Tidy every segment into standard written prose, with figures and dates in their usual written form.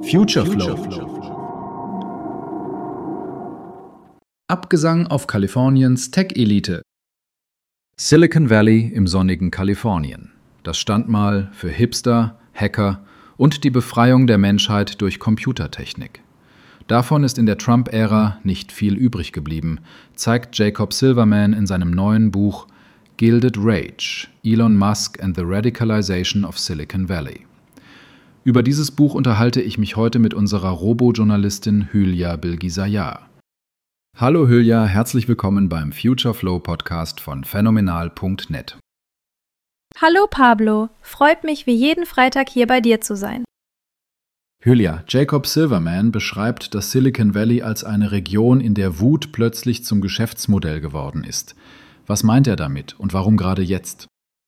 Future Flow. Abgesang auf Kaliforniens Tech-Elite. Silicon Valley im sonnigen Kalifornien. Das stand mal für Hipster, Hacker und die Befreiung der Menschheit durch Computertechnik. Davon ist in der Trump-Ära nicht viel übrig geblieben, zeigt Jacob Silverman in seinem neuen Buch Gilded Rage: Elon Musk and the Radicalization of Silicon Valley. Über dieses Buch unterhalte ich mich heute mit unserer Robo-Journalistin Hülya Bilgisayar. Hallo Hülya, herzlich willkommen beim Future Flow Podcast von phänomenal.net. Hallo Pablo, freut mich wie jeden Freitag hier bei dir zu sein. Hülya, Jacob Silverman beschreibt das Silicon Valley als eine Region, in der Wut plötzlich zum Geschäftsmodell geworden ist. Was meint er damit und warum gerade jetzt?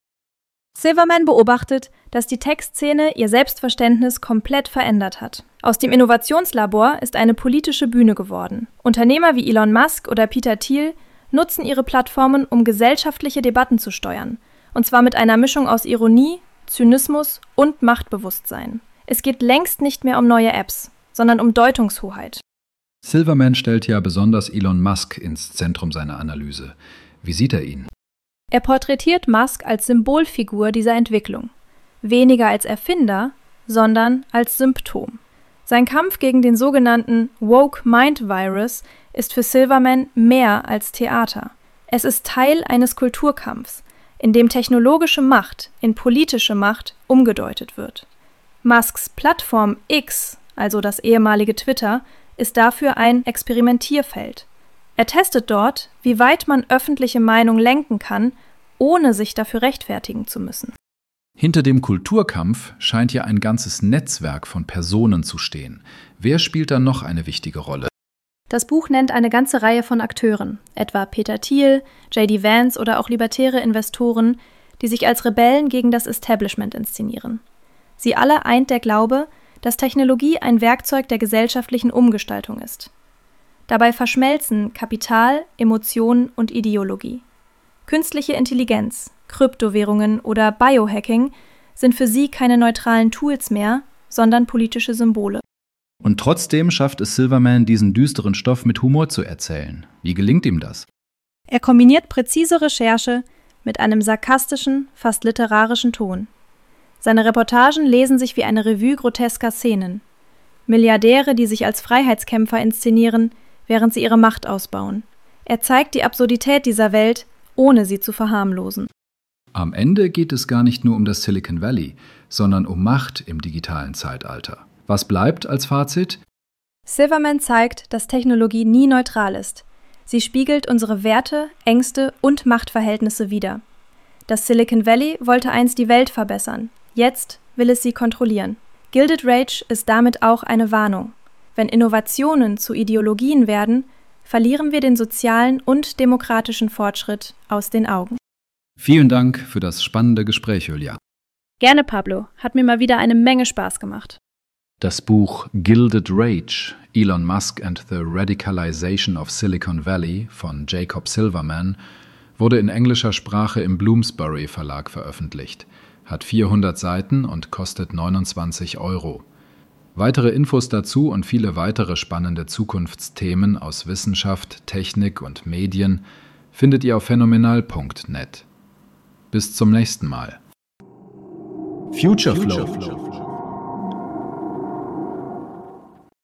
Silverman beobachtet, dass die Tech-Szene ihr Selbstverständnis komplett verändert hat. Aus dem Innovationslabor ist eine politische Bühne geworden. Unternehmer wie Elon Musk oder Peter Thiel nutzen ihre Plattformen, um gesellschaftliche Debatten zu steuern. Und zwar mit einer Mischung aus Ironie, Zynismus und Machtbewusstsein. Es geht längst nicht mehr um neue Apps, sondern um Deutungshoheit. Silverman stellt ja besonders Elon Musk ins Zentrum seiner Analyse. Wie sieht er ihn? Er porträtiert Musk als Symbolfigur dieser Entwicklung. Weniger als Erfinder, sondern als Symptom. Sein Kampf gegen den sogenannten Woke Mind Virus ist für Silverman mehr als Theater. Es ist Teil eines Kulturkampfs, in dem technologische Macht in politische Macht umgedeutet wird. Musks Plattform X, also das ehemalige Twitter, ist dafür ein Experimentierfeld. Er testet dort, wie weit man öffentliche Meinung lenken kann, ohne sich dafür rechtfertigen zu müssen. Hinter dem Kulturkampf scheint ja ein ganzes Netzwerk von Personen zu stehen. Wer spielt da noch eine wichtige Rolle? Das Buch nennt eine ganze Reihe von Akteuren, etwa Peter Thiel, J.D. Vance oder auch libertäre Investoren, die sich als Rebellen gegen das Establishment inszenieren. Sie alle eint der Glaube, dass Technologie ein Werkzeug der gesellschaftlichen Umgestaltung ist. Dabei verschmelzen Kapital, Emotionen und Ideologie. Künstliche Intelligenz, Kryptowährungen oder Biohacking sind für sie keine neutralen Tools mehr, sondern politische Symbole. Und trotzdem schafft es Silverman, diesen düsteren Stoff mit Humor zu erzählen. Wie gelingt ihm das? Er kombiniert präzise Recherche mit einem sarkastischen, fast literarischen Ton. Seine Reportagen lesen sich wie eine Revue grotesker Szenen. Milliardäre, die sich als Freiheitskämpfer inszenieren, während sie ihre Macht ausbauen. Er zeigt die Absurdität dieser Welt, ohne sie zu verharmlosen. Am Ende geht es gar nicht nur um das Silicon Valley, sondern um Macht im digitalen Zeitalter. Was bleibt als Fazit? Silverman zeigt, dass Technologie nie neutral ist. Sie spiegelt unsere Werte, Ängste und Machtverhältnisse wider. Das Silicon Valley wollte einst die Welt verbessern. Jetzt will es sie kontrollieren. Gilded Rage ist damit auch eine Warnung. Wenn Innovationen zu Ideologien werden, verlieren wir den sozialen und demokratischen Fortschritt aus den Augen. Vielen Dank für das spannende Gespräch, Hülya. Gerne, Pablo. Hat mir mal wieder eine Menge Spaß gemacht. Das Buch Gilded Rage: Elon Musk and the Radicalization of Silicon Valley von Jacob Silverman wurde in englischer Sprache im Bloomsbury Verlag veröffentlicht, hat 400 Seiten und kostet 29 €. Weitere Infos dazu und viele weitere spannende Zukunftsthemen aus Wissenschaft, Technik und Medien findet ihr auf phänomenal.net. Bis zum nächsten Mal. Future Flow.